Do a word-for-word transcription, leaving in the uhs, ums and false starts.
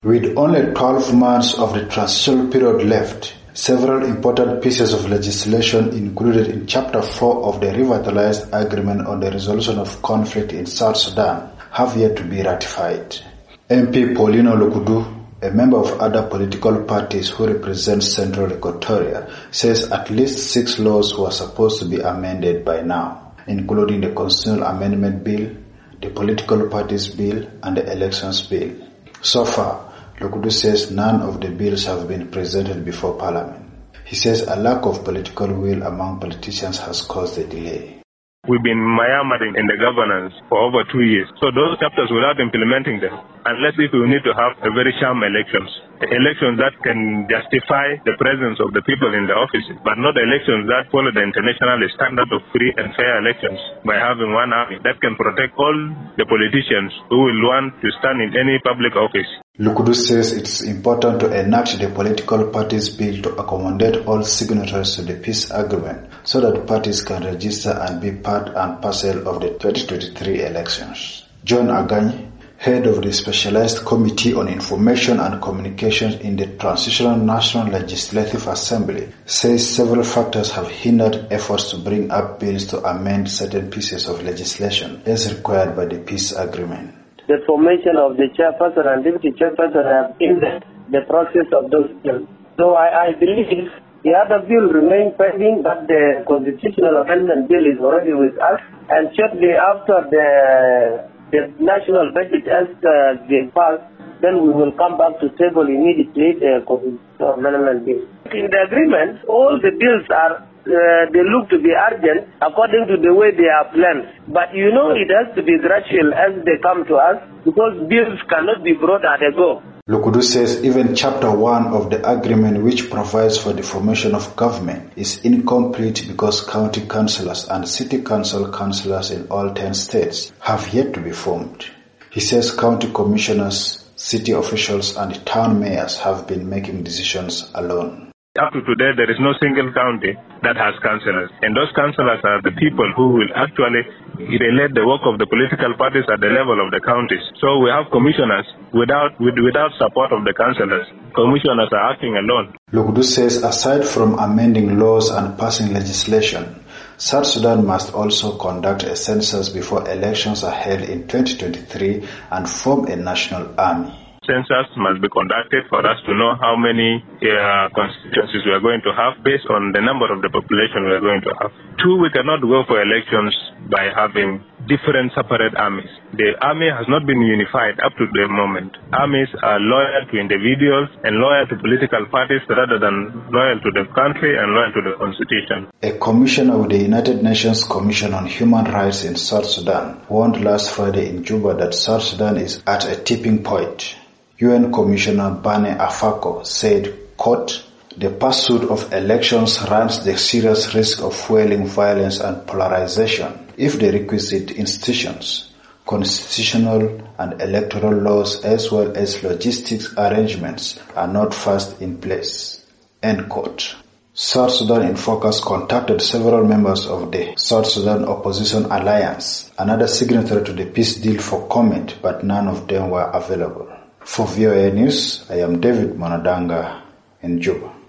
With only twelve months of the transitional period left, several important pieces of legislation included in Chapter four of the revitalized Agreement on the Resolution of Conflict in South Sudan have yet to be ratified. M P Paulino Lokudu, a member of other political parties who represent Central Equatoria, says at least six laws were supposed to be amended by now, including the Constitutional Amendment Bill, the Political Parties Bill, and the Elections Bill. So far, Lokudu says none of the bills have been presented before Parliament. He says a lack of political will among politicians has caused the delay. We've been murmuring in the governance for over two years. So those chapters, without implementing them, unless if we need to have a very sham elections, elections that can justify the presence of the people in the offices, but not elections that follow the international standard of free and fair elections by having one army that can protect all the politicians who will want to stand in any public office. Lokudu says it's important to enact the Political Parties Bill to accommodate all signatories to the peace agreement so that parties can register and be part and parcel of the twenty twenty-three elections. John Aganyi, head of the Specialized Committee on Information and Communications in the Transitional National Legislative Assembly, says several factors have hindered efforts to bring up bills to amend certain pieces of legislation as required by the peace agreement. The formation of the chairperson and deputy chairperson have hindered the process of those bills. So I, I believe the other bill remains pending, but the constitutional amendment bill is already with us. And shortly after the the national budget has uh, been passed, then we will come back to table immediately the constitutional amendment bill. In the agreement, all the bills are Uh, they look to be urgent according to the way they are planned. But you know it has to be gradual as they come to us because bills cannot be brought at a go. Lokudu says even Chapter one of the agreement, which provides for the formation of government, is incomplete because county councillors and city council councillors in all ten states have yet to be formed. He says county commissioners, city officials and town mayors have been making decisions alone. Up to today, there is no single county that has councillors. And those councillors are the people who will actually relate the work of the political parties at the level of the counties. So we have commissioners without with, without support of the councillors. Commissioners are acting alone. Lokudu says aside from amending laws and passing legislation, South Sudan must also conduct a census before elections are held in twenty twenty-three and form a national army. Census must be conducted for us to know how many uh, constituencies we are going to have based on the number of the population we are going to have. Two, we cannot go for elections by having different separate armies. The army has not been unified up to the moment. Armies are loyal to individuals and loyal to political parties rather than loyal to the country and loyal to the constitution. A commissioner with the United Nations Commission on Human Rights in South Sudan warned last Friday in Juba that South Sudan is at a tipping point. U N Commissioner Bane Afako said, quote, "The pursuit of elections runs the serious risk of fueling violence and polarization if the requisite institutions, constitutional and electoral laws as well as logistics arrangements are not first in place." End quote. South Sudan in Focus contacted several members of the South Sudan Opposition Alliance, another signatory to the peace deal, for comment, but none of them were available. For V O A News, I am David Monadanga in Juba.